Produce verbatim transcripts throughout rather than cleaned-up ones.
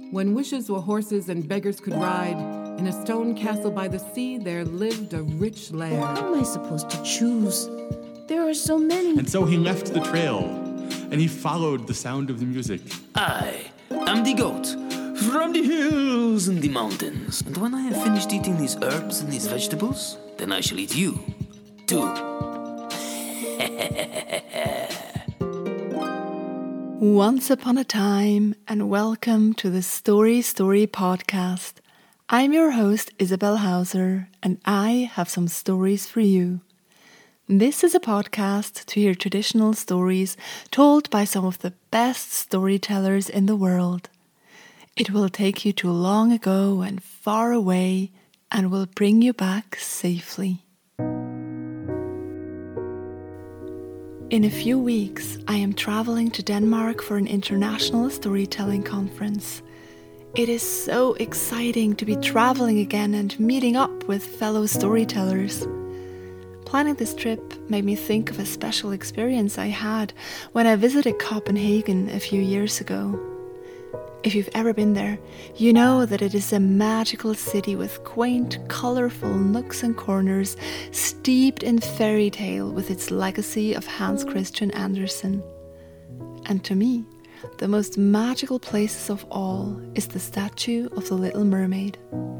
When wishes were horses and beggars could ride, in a stone castle by the sea there lived a rich laird. How am I supposed to choose? There are so many. And so he left the trail, and he followed the sound of the music. I am the goat from the hills and the mountains. And when I have finished eating these herbs and these vegetables, then I shall eat you, too. Once upon a time, and welcome to the Story Story podcast. I'm your host, Isabel Hauser, and I have some stories for you. This is a podcast to hear traditional stories told by some of the best storytellers in the world. It will take you to long ago and far away, and will bring you back safely. In a few weeks, I am traveling to Denmark for an international storytelling conference. It is so exciting to be traveling again and meeting up with fellow storytellers. Planning this trip made me think of a special experience I had when I visited Copenhagen a few years ago. If you've ever been there, you know that it is a magical city with quaint, colourful nooks and corners, steeped in fairy tale with its legacy of Hans Christian Andersen. And to me, the most magical places of all is the statue of the Little Mermaid.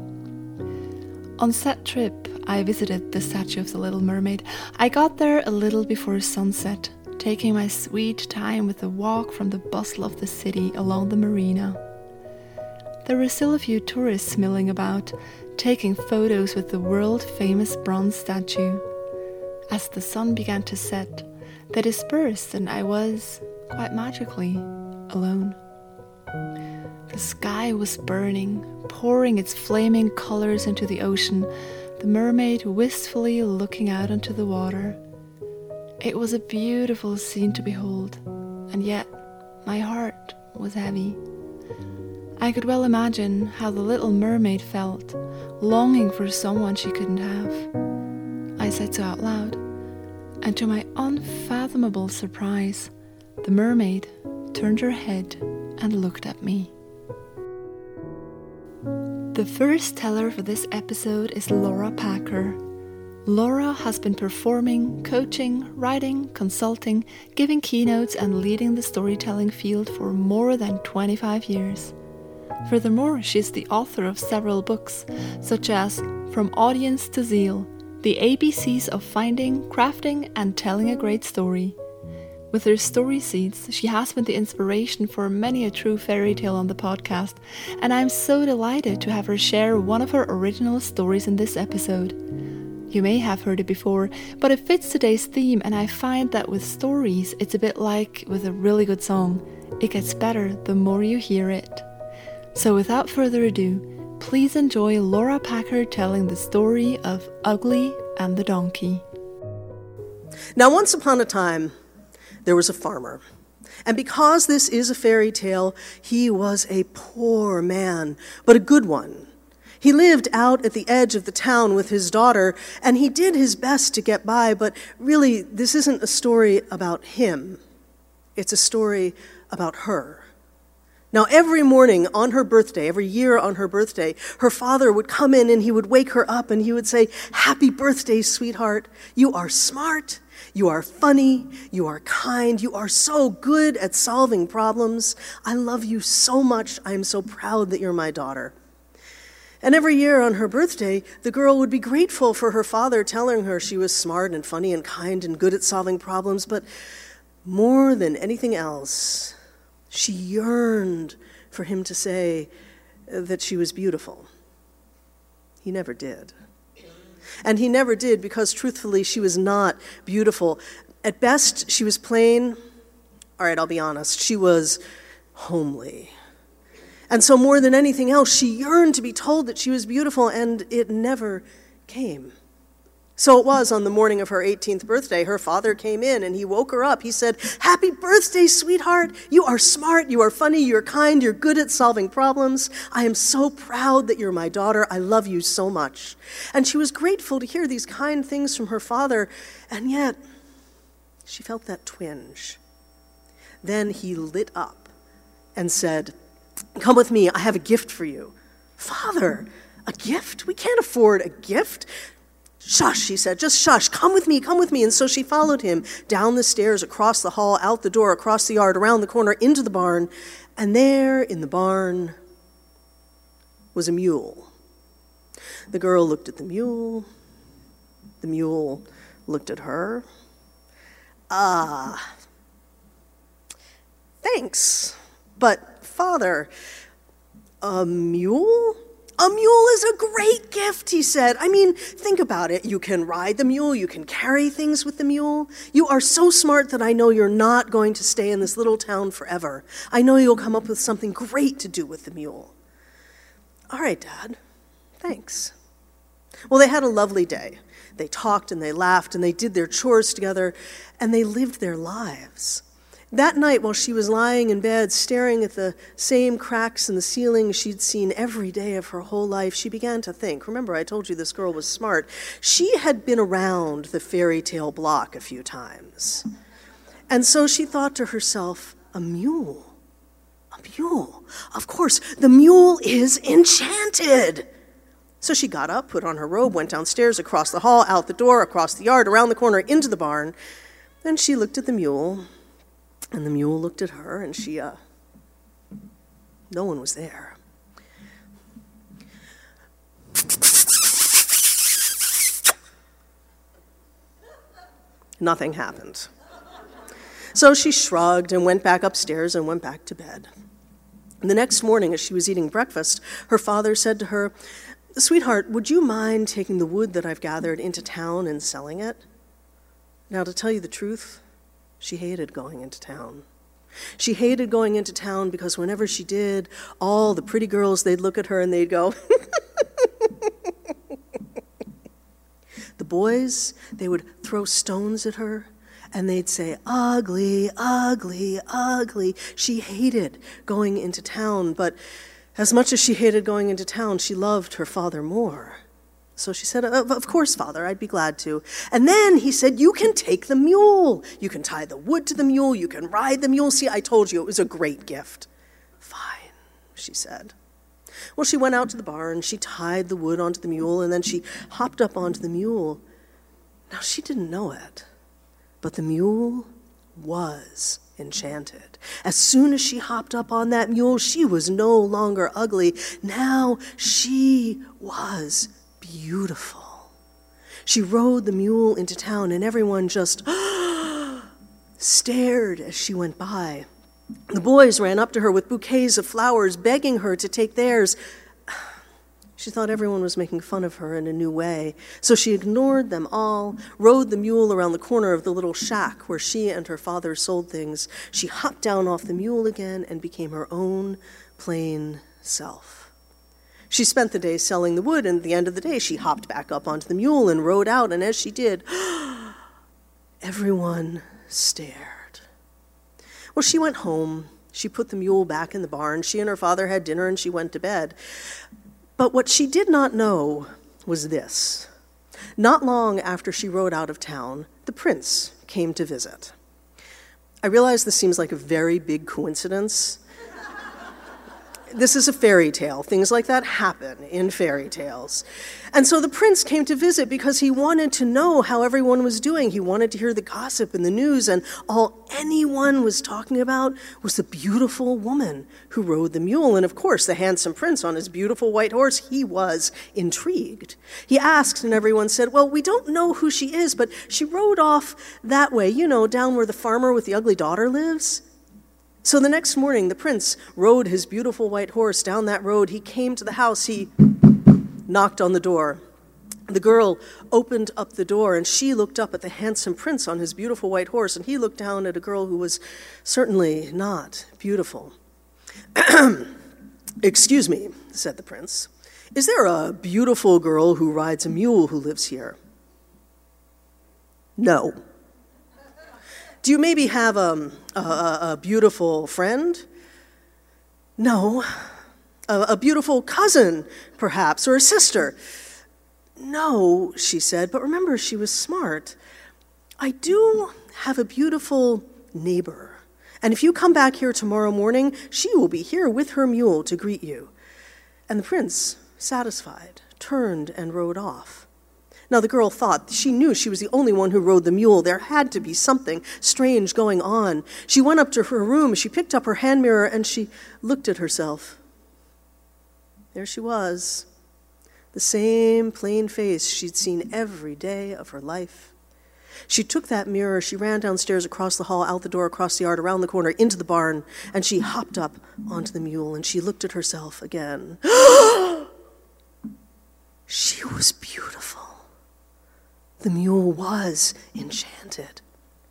On that trip, I visited the statue of the Little Mermaid. I got there a little before sunset, taking my sweet time with a walk from the bustle of the city along the marina. There were still a few tourists milling about, taking photos with the world-famous bronze statue. As the sun began to set, they dispersed and I was, quite magically, alone. The sky was burning, pouring its flaming colors into the ocean, the mermaid wistfully looking out onto the water. It was a beautiful scene to behold, and yet my heart was heavy. I could well imagine how the Little Mermaid felt, longing for someone she couldn't have. I said so out loud, and to my unfathomable surprise, the mermaid turned her head and looked at me. The first teller for this episode is Laura Packer. Laura has been performing, coaching, writing, consulting, giving keynotes and leading the storytelling field for more than twenty-five years. Furthermore, she is the author of several books, such as From Audience to Zeal, The A B Cs of Finding, Crafting and Telling a Great Story. With her story seeds, she has been the inspiration for many a true fairy tale on the podcast, and I'm so delighted to have her share one of her original stories in this episode. You may have heard it before, but it fits today's theme, and I find that with stories, it's a bit like with a really good song. It gets better the more you hear it. So without further ado, please enjoy Laura Packer telling the story of Ugly and the Donkey. Now, once upon a time, there was a farmer. And because this is a fairy tale, he was a poor man, but a good one. He lived out at the edge of the town with his daughter, and he did his best to get by, but really, this isn't a story about him. It's a story about her. Now, every morning on her birthday, every year on her birthday, her father would come in and he would wake her up and he would say, "Happy birthday, sweetheart. You are smart. You are funny. You are kind. You are so good at solving problems. I love you so much. I am so proud that you're my daughter." And every year on her birthday, the girl would be grateful for her father telling her she was smart and funny and kind and good at solving problems, but more than anything else, she yearned for him to say that she was beautiful. He never did. And he never did because, truthfully, she was not beautiful. At best, she was plain. All right, I'll be honest. She was homely. And so more than anything else, she yearned to be told that she was beautiful, and it never came. So it was on the morning of her eighteenth birthday, her father came in and he woke her up. He said, "Happy birthday, sweetheart. You are smart, you are funny, you're kind, you're good at solving problems. I am so proud that you're my daughter. I love you so much." And she was grateful to hear these kind things from her father, and yet she felt that twinge. Then he lit up and said, Come with me, I have a gift for you. Father, a gift? We can't afford a gift. Shush, she said, just shush, come with me, come with me. And so she followed him down the stairs, across the hall, out the door, across the yard, around the corner, into the barn. And there in the barn was a mule. The girl looked at the mule. The mule looked at her. Ah, thanks, but Father, a mule? A mule is a great gift, he said. I mean, think about it. You can ride the mule. You can carry things with the mule. You are so smart that I know you're not going to stay in this little town forever. I know you'll come up with something great to do with the mule. All right, Dad. Thanks. Well, they had a lovely day. They talked and they laughed and they did their chores together and they lived their lives. That night, while she was lying in bed, staring at the same cracks in the ceiling she'd seen every day of her whole life, she began to think. Remember, I told you this girl was smart. She had been around the fairy tale block a few times. And so she thought to herself, a mule, a mule. Of course, the mule is enchanted. So she got up, put on her robe, went downstairs, across the hall, out the door, across the yard, around the corner, into the barn. Then she looked at the mule. And the mule looked at her, and she, uh, no one was there. Nothing happened. So she shrugged and went back upstairs and went back to bed. And the next morning, as she was eating breakfast, her father said to her, "Sweetheart, would you mind taking the wood that I've gathered into town and selling it?" Now, to tell you the truth, she hated going into town. She hated going into town because whenever she did, all the pretty girls, they'd look at her and they'd go, the boys, they would throw stones at her and they'd say, ugly, ugly, ugly. She hated going into town, but as much as she hated going into town, she loved her father more. So she said, of course, Father, I'd be glad to. And then he said, you can take the mule. You can tie the wood to the mule. You can ride the mule. See, I told you it was a great gift. Fine, she said. Well, she went out to the barn. She tied the wood onto the mule, and then she hopped up onto the mule. Now, she didn't know it, but the mule was enchanted. As soon as she hopped up on that mule, she was no longer ugly. Now she was beautiful. She rode the mule into town, and everyone just stared as she went by. The boys ran up to her with bouquets of flowers, begging her to take theirs. She thought everyone was making fun of her in a new way, so she ignored them all, rode the mule around the corner of the little shack where she and her father sold things. She hopped down off the mule again and became her own plain self. She spent the day selling the wood, and at the end of the day, she hopped back up onto the mule and rode out, and as she did, everyone stared. Well, she went home. She put the mule back in the barn. She and her father had dinner, and she went to bed. But what she did not know was this. Not long after she rode out of town, the prince came to visit. I realize this seems like a very big coincidence. This is a fairy tale. Things like that happen in fairy tales. And so the prince came to visit because he wanted to know how everyone was doing. He wanted to hear the gossip and the news, and all anyone was talking about was the beautiful woman who rode the mule. And of course, the handsome prince on his beautiful white horse, he was intrigued. He asked, and everyone said, well, we don't know who she is, but she rode off that way, you know, down where the farmer with the ugly daughter lives. So the next morning, the prince rode his beautiful white horse down that road. He came to the house. He knocked on the door. The girl opened up the door, and she looked up at the handsome prince on his beautiful white horse, and he looked down at a girl who was certainly not beautiful. Excuse me, said the prince. Is there a beautiful girl who rides a mule who lives here? No. Do you maybe have a, a, a beautiful friend? No. A, a beautiful cousin, perhaps, or a sister? No, she said, but remember, she was smart. I do have a beautiful neighbor, And if you come back here tomorrow morning, she will be here with her mule to greet you." And the prince, satisfied, turned and rode off. Now the girl thought, she knew she was the only one who rode the mule. There had to be something strange going on. She went up to her room, she picked up her hand mirror, and she looked at herself. There she was, the same plain face she'd seen every day of her life. She took that mirror, she ran downstairs, across the hall, out the door, across the yard, around the corner, into the barn, and she hopped up onto the mule, and she looked at herself again. She was beautiful. The mule was enchanted.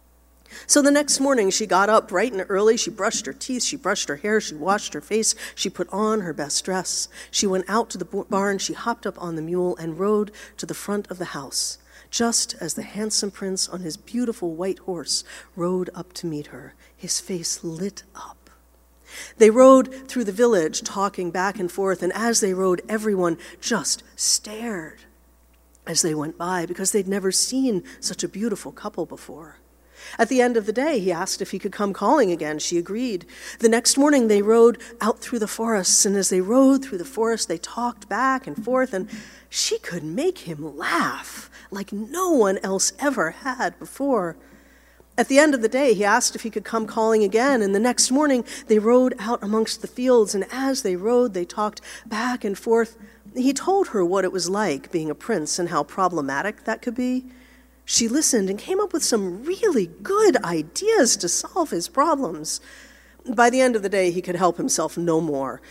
So the next morning she got up bright and early, she brushed her teeth, she brushed her hair, she washed her face, she put on her best dress. She went out to the barn, she hopped up on the mule and rode to the front of the house, just as the handsome prince on his beautiful white horse rode up to meet her, his face lit up. They rode through the village, talking back and forth, and as they rode, everyone just stared as they went by, because they'd never seen such a beautiful couple before. At the end of the day, he asked if he could come calling again. She agreed. The next morning, they rode out through the forests, and as they rode through the forest, they talked back and forth, and she could make him laugh like no one else ever had before. At the end of the day, he asked if he could come calling again, and the next morning, they rode out amongst the fields, and as they rode, they talked back and forth. He told her what it was like being a prince and how problematic that could be. She listened and came up with some really good ideas to solve his problems. By the end of the day, he could help himself no more.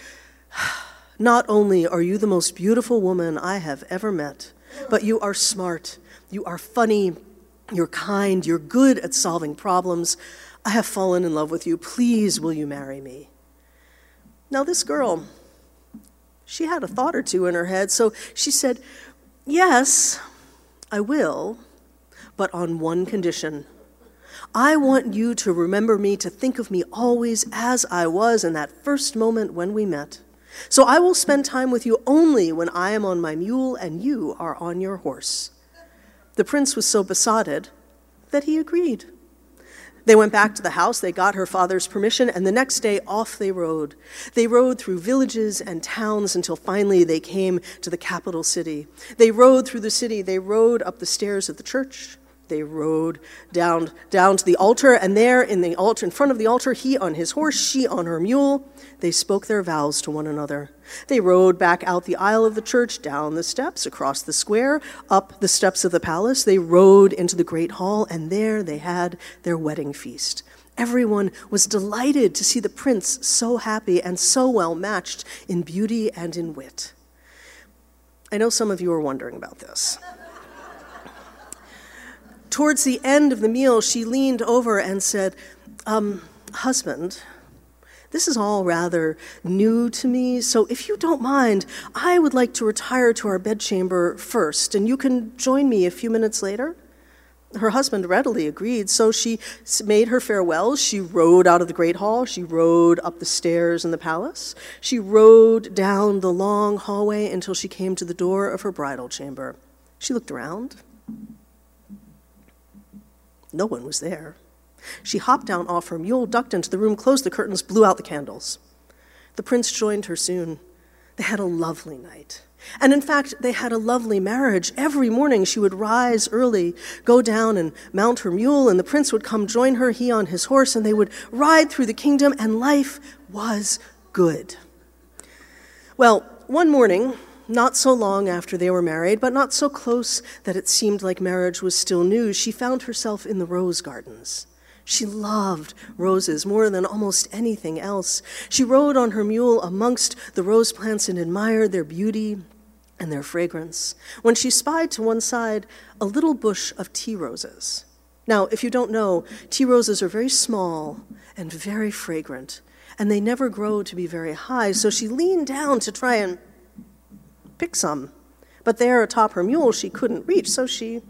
"Not only are you the most beautiful woman I have ever met, but you are smart, you are funny, you're kind, you're good at solving problems. I have fallen in love with you. Please, will you marry me?" Now this girl, she had a thought or two in her head, so she said, "Yes, I will, but on one condition. I want you to remember me, to think of me always as I was in that first moment when we met. So I will spend time with you only when I am on my mule and you are on your horse." The prince was so besotted that he agreed. They went back to the house, they got her father's permission, and the next day off they rode. They rode through villages and towns until finally they came to the capital city. They rode through the city, they rode up the stairs of the church, they rode down, down to the altar, and there in the altar, in front of the altar, he on his horse, she on her mule, they spoke their vows to one another. They rode back out the aisle of the church, down the steps, across the square, up the steps of the palace. They rode into the great hall, and there they had their wedding feast. Everyone was delighted to see the prince so happy and so well matched in beauty and in wit. I know some of you are wondering about this. Towards the end of the meal, she leaned over and said, um, "Husband, this is all rather new to me, so if you don't mind, I would like to retire to our bedchamber first, and you can join me a few minutes later." Her husband readily agreed, so she made her farewells. She rode out of the great hall. She rode up the stairs in the palace. She rode down the long hallway until she came to the door of her bridal chamber. She looked around. No one was there. She hopped down off her mule, ducked into the room, closed the curtains, blew out the candles. The prince joined her soon. They had a lovely night. And in fact, they had a lovely marriage. Every morning she would rise early, go down and mount her mule, and the prince would come join her, he on his horse, and they would ride through the kingdom, and life was good. Well, one morning, not so long after they were married, but not so close that it seemed like marriage was still new, she found herself in the rose gardens. She loved roses more than almost anything else. She rode on her mule amongst the rose plants and admired their beauty and their fragrance, when she spied to one side a little bush of tea roses. Now, if you don't know, tea roses are very small and very fragrant, and they never grow to be very high, so she leaned down to try and pick some. But there atop her mule she couldn't reach, so she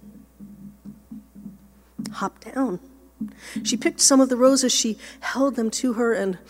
hopped down. She picked some of the roses, she held them to her, and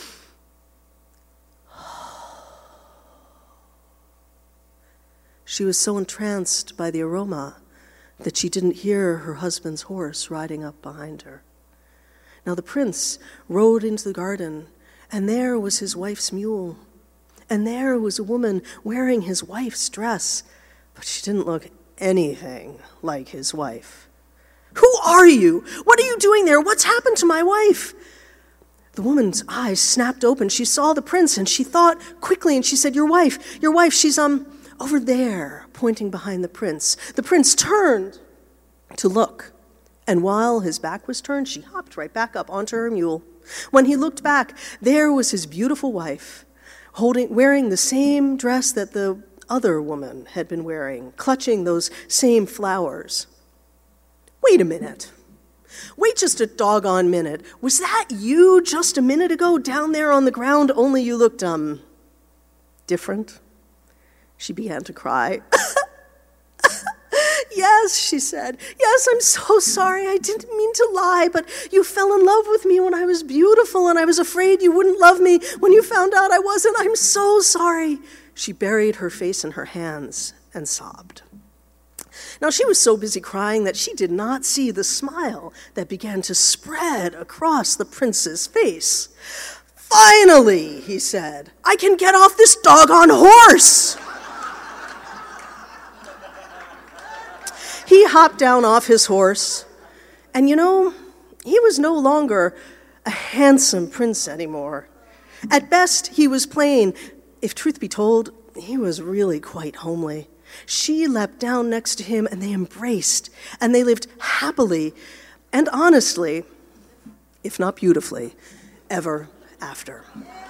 she was so entranced by the aroma that she didn't hear her husband's horse riding up behind her. Now the prince rode into the garden, and there was his wife's mule. And there was a woman wearing his wife's dress, but she didn't look anything like his wife. "Who are you? What are you doing there? What's happened to my wife?" The woman's eyes snapped open. She saw the prince, and she thought quickly, and she said, "Your wife, your wife, she's, um, over there," pointing behind the prince. The prince turned to look, and while his back was turned, she hopped right back up onto her mule. When he looked back, there was his beautiful wife, holding, wearing the same dress that the other woman had been wearing, clutching those same flowers. "Wait a minute. Wait just a doggone minute. Was that you just a minute ago down there on the ground, only you looked, um, different?" She began to cry. "Yes," she said. "Yes, I'm so sorry. I didn't mean to lie, but you fell in love with me when I was beautiful, and I was afraid you wouldn't love me when you found out I wasn't. I'm so sorry." She buried her face in her hands and sobbed. Now, she was so busy crying that she did not see the smile that began to spread across the prince's face. "Finally," he said, "I can get off this doggone horse." He hopped down off his horse, and you know, he was no longer a handsome prince anymore. At best, he was plain. If truth be told, he was really quite homely. She leapt down next to him, and they embraced, and they lived happily and honestly, if not beautifully, ever after.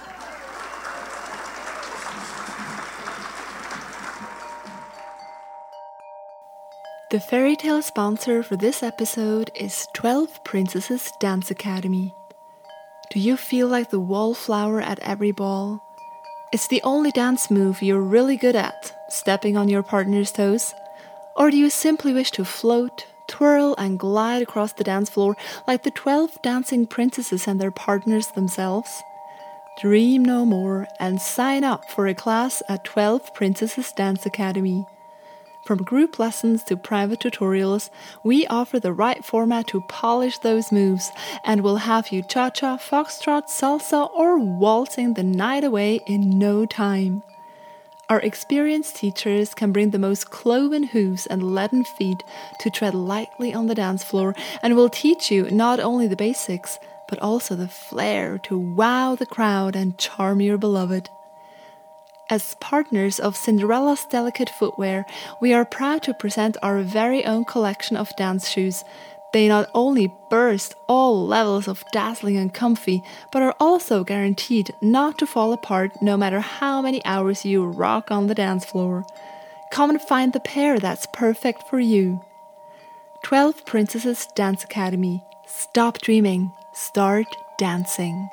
The fairy tale sponsor for this episode is twelve Princesses Dance Academy. Do you feel like the wallflower at every ball? It's the only dance move you're really good at, stepping on your partner's toes? Or do you simply wish to float, twirl, and glide across the dance floor like the twelve dancing princesses and their partners themselves? Dream no more and sign up for a class at twelve Princesses Dance Academy. From group lessons to private tutorials, we offer the right format to polish those moves, and we'll have you cha-cha, foxtrot, salsa, or waltzing the night away in no time. Our experienced teachers can bring the most cloven hooves and leaden feet to tread lightly on the dance floor, and will teach you not only the basics, but also the flair to wow the crowd and charm your beloved. As partners of Cinderella's Delicate Footwear, we are proud to present our very own collection of dance shoes. They not only burst all levels of dazzling and comfy, but are also guaranteed not to fall apart no matter how many hours you rock on the dance floor. Come and find the pair that's perfect for you. twelve Princesses Dance Academy. Stop dreaming. Start dancing.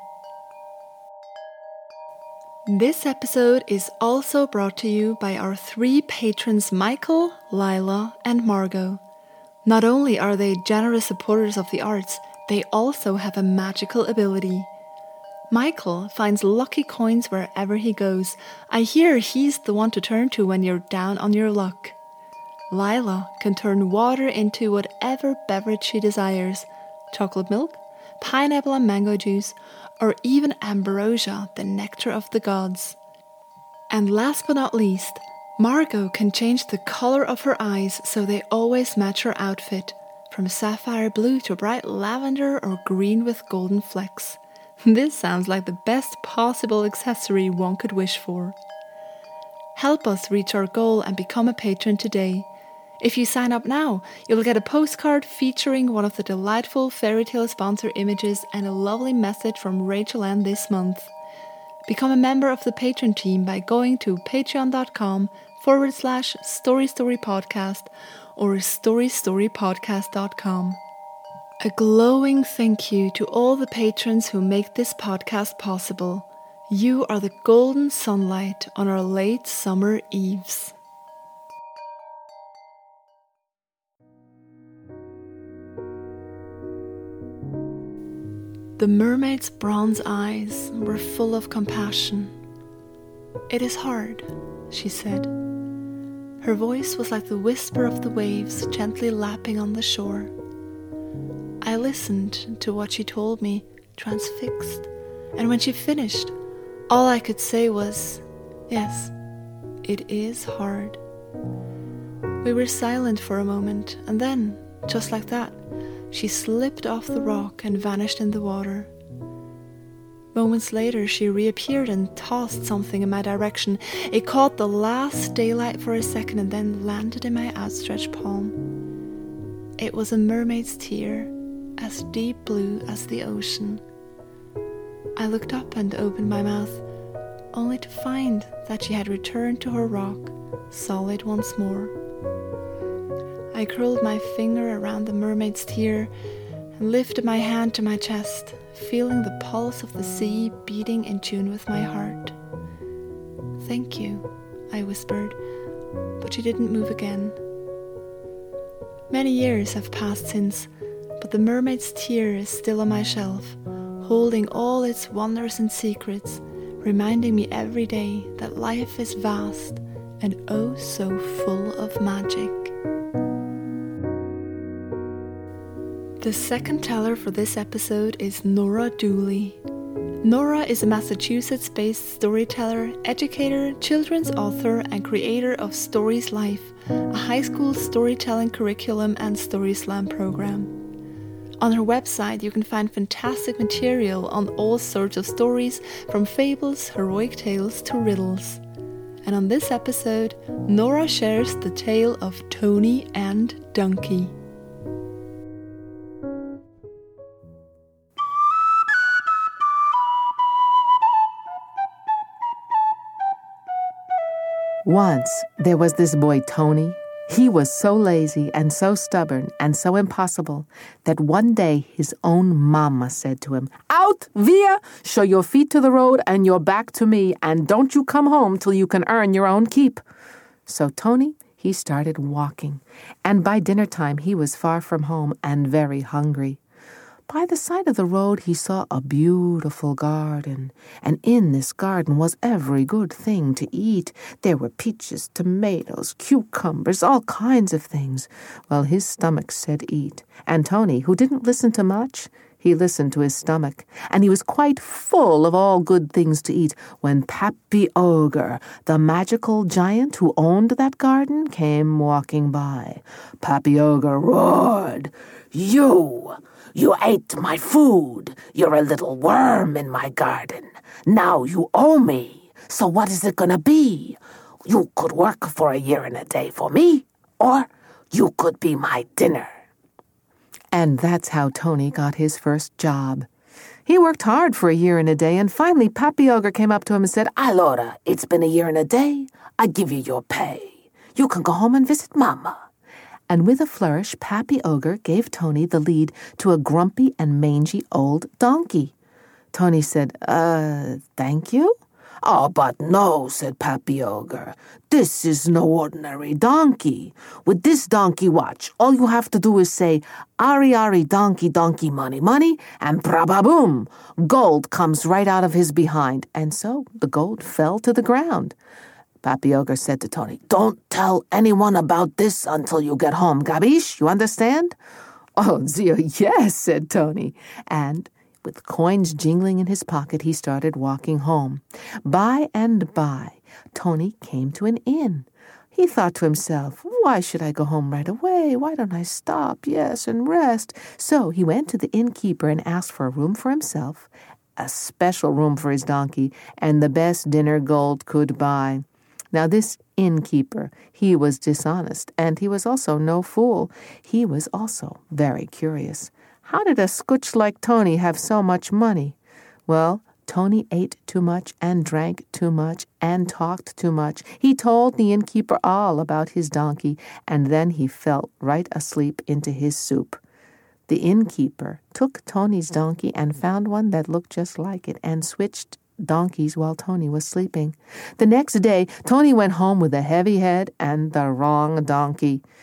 This episode is also brought to you by our three patrons Michael, Lila, and Margot. Not only are they generous supporters of the arts, they also have a magical ability. Michael finds lucky coins wherever he goes. I hear he's the one to turn to when you're down on your luck. Lila can turn water into whatever beverage she desires: chocolate milk, pineapple and mango juice, or even ambrosia, the nectar of the gods. And last but not least, Margot can change the color of her eyes so they always match her outfit, from sapphire blue to bright lavender or green with golden flecks. This sounds like the best possible accessory one could wish for. Help us reach our goal and become a patron today. If you sign up now, you'll get a postcard featuring one of the delightful fairy tale sponsor images and a lovely message from Rachel Ann this month. Become a member of the patron team by going to patreon.com forward slash story story podcast or storystorypodcast dot com. A glowing thank you to all the patrons who make this podcast possible. You are the golden sunlight on our late summer eves. The mermaid's bronze eyes were full of compassion. "It is hard," she said. Her voice was like the whisper of the waves gently lapping on the shore. I listened to what she told me, transfixed, and when she finished, all I could say was, yes, it is hard. We were silent for a moment, and then, just like that, she slipped off the rock and vanished in the water. Moments later, she reappeared and tossed something in my direction. It caught the last daylight for a second and then landed in my outstretched palm. It was a mermaid's tear, as deep blue as the ocean. I looked up and opened my mouth, only to find that she had returned to her rock, solid once more. I curled my finger around the mermaid's tear and lifted my hand to my chest, feeling the pulse of the sea beating in tune with my heart. "Thank you," I whispered, but she didn't move again. Many years have passed since, but the mermaid's tear is still on my shelf, holding all its wonders and secrets, reminding me every day that life is vast and oh so full of magic. The second teller for this episode is Nora Dooley. Nora is a Massachusetts-based storyteller, educator, children's author, and creator of Stories Life, a high school storytelling curriculum and Story Slam program. On her website, you can find fantastic material on all sorts of stories, from fables, heroic tales to riddles. And on this episode, Nora shares the tale of Tony and Donkey. Once, there was this boy, Tony. He was so lazy and so stubborn and so impossible that one day his own mama said to him, "Out, via! Show your feet to the road and your back to me, and don't you come home till you can earn your own keep." So Tony, he started walking, and by dinner time he was far from home and very hungry. By the side of the road he saw a beautiful garden, and in this garden was every good thing to eat. There were peaches, tomatoes, cucumbers, all kinds of things. Well, his stomach said eat, and Tony, who didn't listen to much, he listened to his stomach, and he was quite full of all good things to eat when Pappy Ogre, the magical giant who owned that garden, came walking by. Pappy Ogre roared, "You! You ate my food. You're a little worm in my garden. Now you owe me. So what is it going to be? You could work for a year and a day for me, or you could be my dinner." And that's how Tony got his first job. He worked hard for a year and a day, and finally Pappy Ogre came up to him and said, "Allora, it's been a year and a day. I give you your pay. You can go home and visit Mama." And with a flourish, Pappy Ogre gave Tony the lead to a grumpy and mangy old donkey. Tony said, uh, thank you? "Oh, but no," said Pappy Ogre. "This is no ordinary donkey. With this donkey watch, all you have to do is say, 'Ari, Ari, donkey, donkey, money, money,' and pra-ba-boom, gold comes right out of his behind." And so the gold fell to the ground. Pappy Ogre said to Tony, "Don't tell anyone about this until you get home, gabish? You understand?" "Oh, Zio, yes," said Tony. And with coins jingling in his pocket, he started walking home. By and by, Tony came to an inn. He thought to himself, "Why should I go home right away? Why don't I stop, yes, and rest?" So he went to the innkeeper and asked for a room for himself, a special room for his donkey, and the best dinner gold could buy. Now this innkeeper, he was dishonest, and he was also no fool. He was also very curious. How did a scooch like Tony have so much money? Well, Tony ate too much and drank too much and talked too much. He told the innkeeper all about his donkey, and then he fell right asleep into his soup. The innkeeper took Tony's donkey and found one that looked just like it and switched donkeys while Tony was sleeping. The next day, Tony went home with a heavy head and the wrong donkey.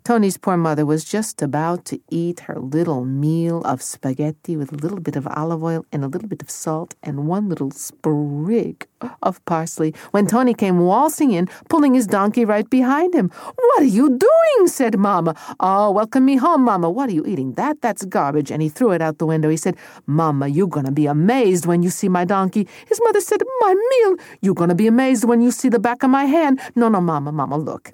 Tony's poor mother was just about to eat her little meal of spaghetti with a little bit of olive oil and a little bit of salt and one little sprig of parsley when Tony came waltzing in, pulling his donkey right behind him. "What are you doing?" said Mama. "Oh, welcome me home, Mama. What are you eating? That, that's garbage." And he threw it out the window. He said, "Mama, you're going to be amazed when you see my donkey." His mother said, "My meal? You're going to be amazed when you see the back of my hand." "No, no, Mama, Mama, look.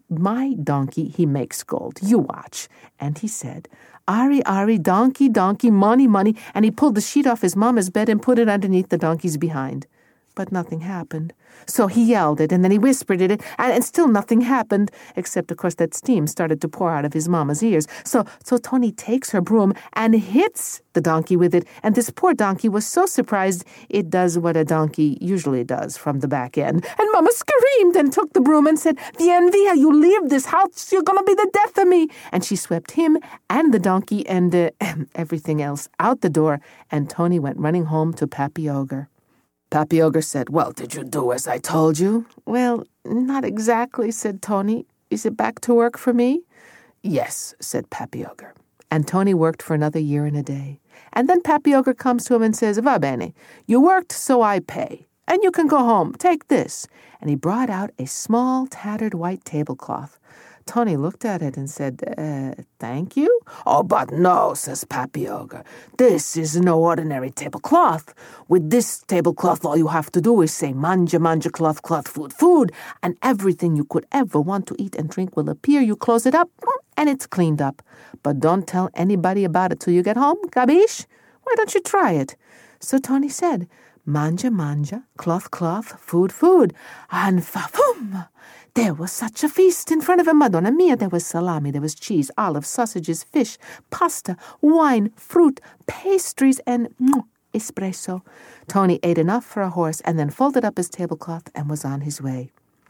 My donkey, he makes gold. You watch." And he said, "Ari, Ari, donkey, donkey, money, money." And he pulled the sheet off his mama's bed and put it underneath the donkey's behind. But nothing happened. So he yelled it, and then he whispered it, and, and still nothing happened, except, of course, that steam started to pour out of his mama's ears. So, so Tony takes her broom and hits the donkey with it, and this poor donkey was so surprised it does what a donkey usually does from the back end. And Mama screamed and took the broom and said, "Bien via, you leave this house, you're going to be the death of me." And she swept him and the donkey and uh, everything else out the door, and Tony went running home to Pappy Ogre. Pappy Ogre said, "Well, did you do as I told you?" "Well, not exactly," said Tony. "Is it back to work for me?" "Yes," said Pappy Ogre. And Tony worked for another year and a day. And then Pappy Ogre comes to him and says, "Va bene, you worked, so I pay. And you can go home. Take this." And he brought out a small, tattered white tablecloth. Tony looked at it and said, uh, "Thank you?" "Oh, but no," says Pappy Ogre. "This is no ordinary tablecloth. With this tablecloth, all you have to do is say, 'Manja, manja, cloth, cloth, food, food,' and everything you could ever want to eat and drink will appear. You close it up, and it's cleaned up. But don't tell anybody about it till you get home. Gabish? Why don't you try it?" So Tony said, "Manja, manja, cloth, cloth, food, food," and fa-foom! There was such a feast in front of him, Madonna mia. There was salami, there was cheese, olives, sausages, fish, pasta, wine, fruit, pastries, and mm, espresso. Tony ate enough for a horse and then folded up his tablecloth and was on his way.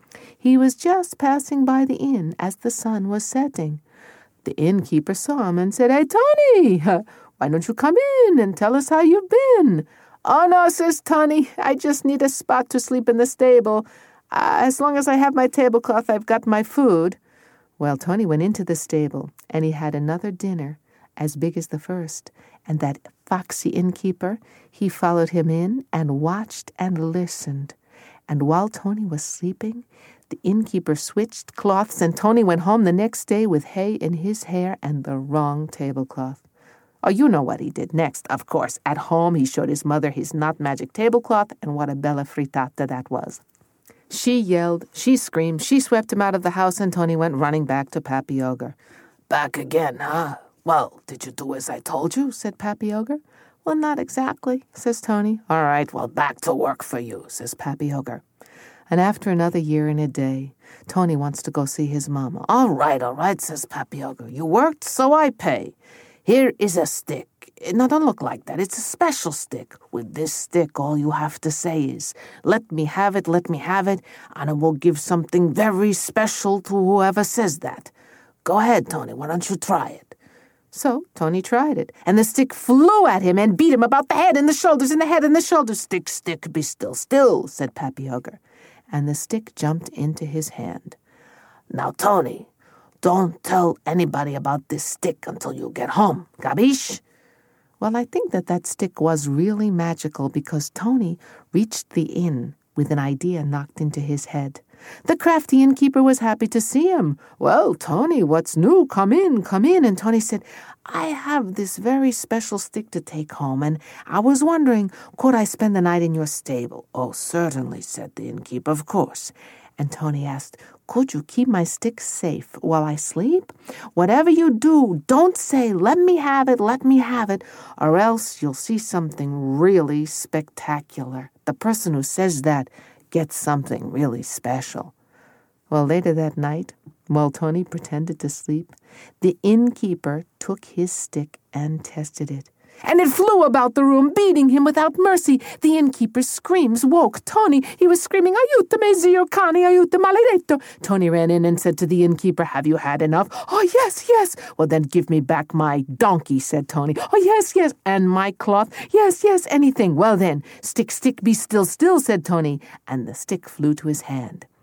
He was just passing by the inn as the sun was setting. The innkeeper saw him and said, "Hey, Tony, why don't you come in and tell us how you've been?" "Oh, no," says Tony. "I just need a spot to sleep in the stable. Uh, as long as I have my tablecloth, I've got my food." Well, Tony went into the stable, and he had another dinner as big as the first. And that foxy innkeeper, he followed him in and watched and listened. And while Tony was sleeping, the innkeeper switched cloths, and Tony went home the next day with hay in his hair and the wrong tablecloth. Oh, you know what he did next, of course. At home, he showed his mother his not magic tablecloth, and what a bella frittata that was. She yelled, she screamed, she swept him out of the house, and Tony went running back to Pappy Ogre. "Back again, huh? Well, did you do as I told you?" said Pappy Ogre. "Well, not exactly," says Tony. "All right, well, back to work for you," says Pappy Ogre. And after another year and a day, Tony wants to go see his mama. "All right, all right," says Pappy Ogre. "You worked, so I pay. Here is a stick. No, don't look like that. It's a special stick. With this stick, all you have to say is, 'Let me have it, let me have it,' and it will give something very special to whoever says that. Go ahead, Tony, why don't you try it?" So Tony tried it, and the stick flew at him and beat him about the head and the shoulders and the head and the shoulders. "Stick, stick, be still, still," said Pappy Ogre, and the stick jumped into his hand. "Now, Tony, don't tell anybody about this stick until you get home. Gabish?" Well, I think that that stick was really magical because Tony reached the inn with an idea knocked into his head. The crafty innkeeper was happy to see him. "Well, Tony, what's new? Come in, come in." And Tony said, "I have this very special stick to take home, and I was wondering, could I spend the night in your stable?" "Oh, certainly," said the innkeeper, "of course." And Tony asked, "Could you keep my stick safe while I sleep? Whatever you do, don't say, 'Let me have it, let me have it,' or else you'll see something really spectacular. The person who says that gets something really special." Well, later that night, while Tony pretended to sleep, the innkeeper took his stick and tested it. And it flew about the room, beating him without mercy. The innkeeper's screams woke Tony. He was screaming, "Aiutami, zio cane, aiuto maledetto." Tony ran in and said to the innkeeper, "Have you had enough?" "Oh, yes, yes." "Well, then give me back my donkey," said Tony. "Oh, yes, yes." "And my cloth?" "Yes, yes, anything." "Well, then, stick, stick, be still, still," said Tony. And the stick flew to his hand.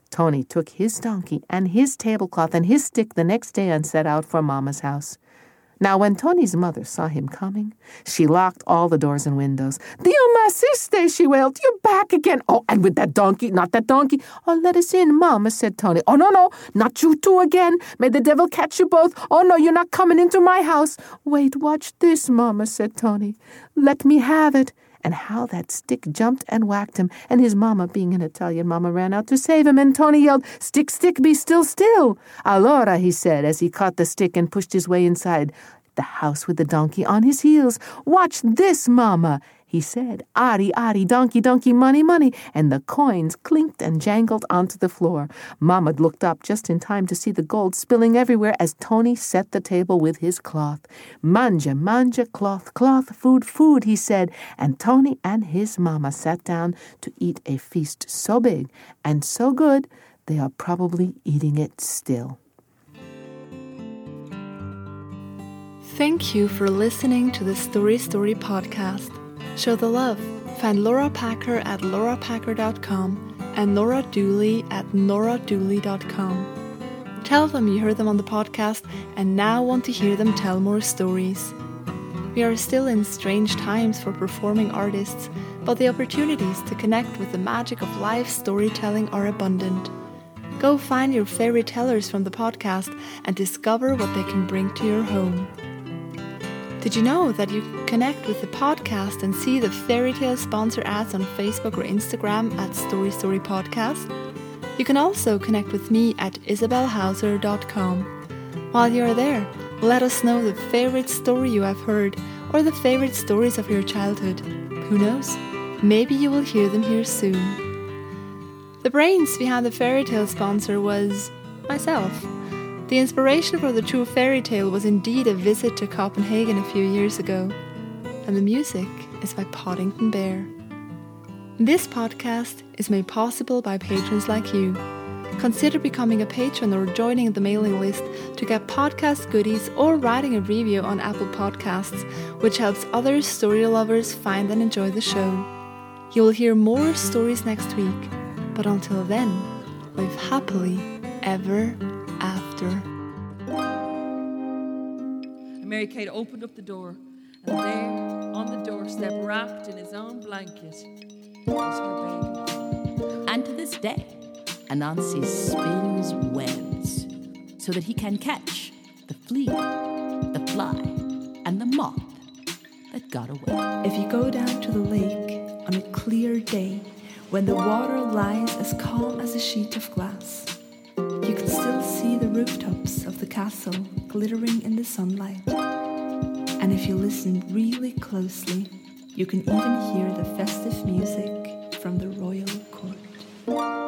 Tony took his donkey and his tablecloth and his stick the next day and set out for Mama's house. Now, when Tony's mother saw him coming, she locked all the doors and windows. "Dio m'assiste," she wailed. "You're back again. Oh, and with that donkey, not that donkey." "Oh, let us in, Mama," said Tony. "Oh, no, no, not you two again. May the devil catch you both. Oh, no, you're not coming into my house." "Wait, watch this, Mama," said Tony. "Let me have it." And how that stick jumped and whacked him, and his mama, being an Italian mama, ran out to save him, and Tony yelled, "Stick, stick, be still, still." "Allora," he said, as he caught the stick and pushed his way inside the house with the donkey on his heels. "Watch this, Mama," he said. "Ari, Ari, donkey, donkey, money, money." And the coins clinked and jangled onto the floor. Mama looked up just in time to see the gold spilling everywhere as Tony set the table with his cloth. "Manja, manja, cloth, cloth, food, food," he said. And Tony and his mama sat down to eat a feast so big and so good they are probably eating it still. Thank you for listening to the Story Story podcast. Show the love. Find Laura Packer at laura packer dot com and Nora Dooley at nora dooley dot com. Tell them you heard them on the podcast and now want to hear them tell more stories. We are still in strange times for performing artists, but the opportunities to connect with the magic of live storytelling are abundant. Go find your fairy tellers from the podcast and discover what they can bring to your home. Did you know that you can connect with the podcast and see the fairy tale sponsor ads on Facebook or Instagram at Story Story Podcast? You can also connect with me at isabel hauser dot com. While you are there, let us know the favorite story you have heard or the favorite stories of your childhood. Who knows? Maybe you will hear them here soon. The brains behind the fairy tale sponsor was myself. The inspiration for the true fairy tale was indeed a visit to Copenhagen a few years ago, and the music is by Poddington Bear. This podcast is made possible by patrons like you. Consider becoming a patron or joining the mailing list to get podcast goodies or writing a review on Apple Podcasts, which helps other story lovers find and enjoy the show. You will hear more stories next week, but until then, live happily ever after. And Mary Kate opened up the door, and there, on the doorstep, wrapped in his own blanket, was her baby. And to this day, Anansi spins webs so that he can catch the flea, the fly, and the moth that got away. If you go down to the lake on a clear day, when the water lies as calm as a sheet of glass, you can still see the rooftops of the castle glittering in the sunlight. And if you listen really closely, you can even hear the festive music from the royal court.